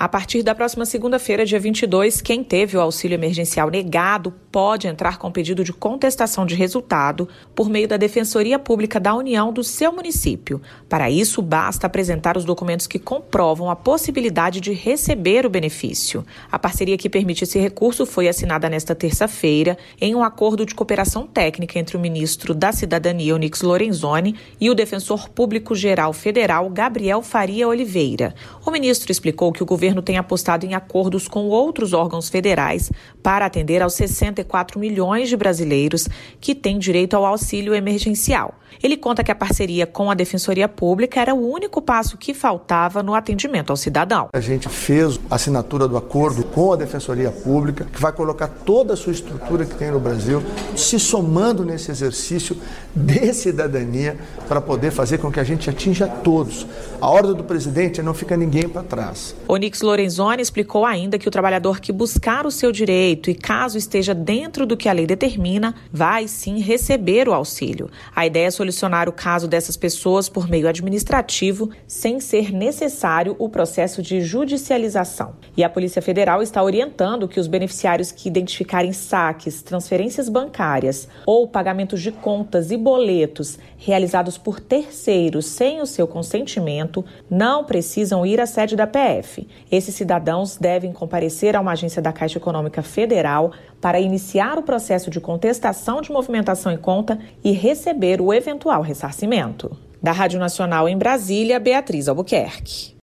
A partir da próxima segunda-feira, dia 22, quem teve o auxílio emergencial negado pode entrar com pedido de contestação de resultado por meio da Defensoria Pública da União do seu município. Para isso, basta apresentar os documentos que comprovam a possibilidade de receber o benefício. A parceria que permite esse recurso foi assinada nesta terça-feira em um acordo de cooperação técnica entre o ministro da Cidadania, Onyx Lorenzoni, e o Defensor Público-Geral Federal, Gabriel Faria Oliveira. O ministro explicou que o governo tem apostado em acordos com outros órgãos federais para atender aos 64 milhões de brasileiros que têm direito ao auxílio emergencial. Ele conta que a parceria com a Defensoria Pública era o único passo que faltava no atendimento ao cidadão. A gente fez a assinatura do acordo com a Defensoria Pública, que vai colocar toda a sua estrutura que tem no Brasil, se somando nesse exercício de cidadania para poder fazer com que a gente atinja todos. A ordem do presidente é não ficar ninguém para trás. Onyx Lorenzoni explicou ainda que o trabalhador que buscar o seu direito e caso esteja dentro do que a lei determina, vai sim receber o auxílio. A ideia é solucionar o caso dessas pessoas por meio administrativo, sem ser necessário o processo de judicialização. E a Polícia Federal está orientando que os beneficiários que identificarem saques, transferências bancárias ou pagamentos de contas e boletos realizados por terceiros sem o seu consentimento não precisam ir à sede da PF. Esses cidadãos devem comparecer a uma agência da Caixa Econômica Federal para iniciar o processo de contestação de movimentação em conta e receber o eventual ressarcimento. Da Rádio Nacional em Brasília, Beatriz Albuquerque.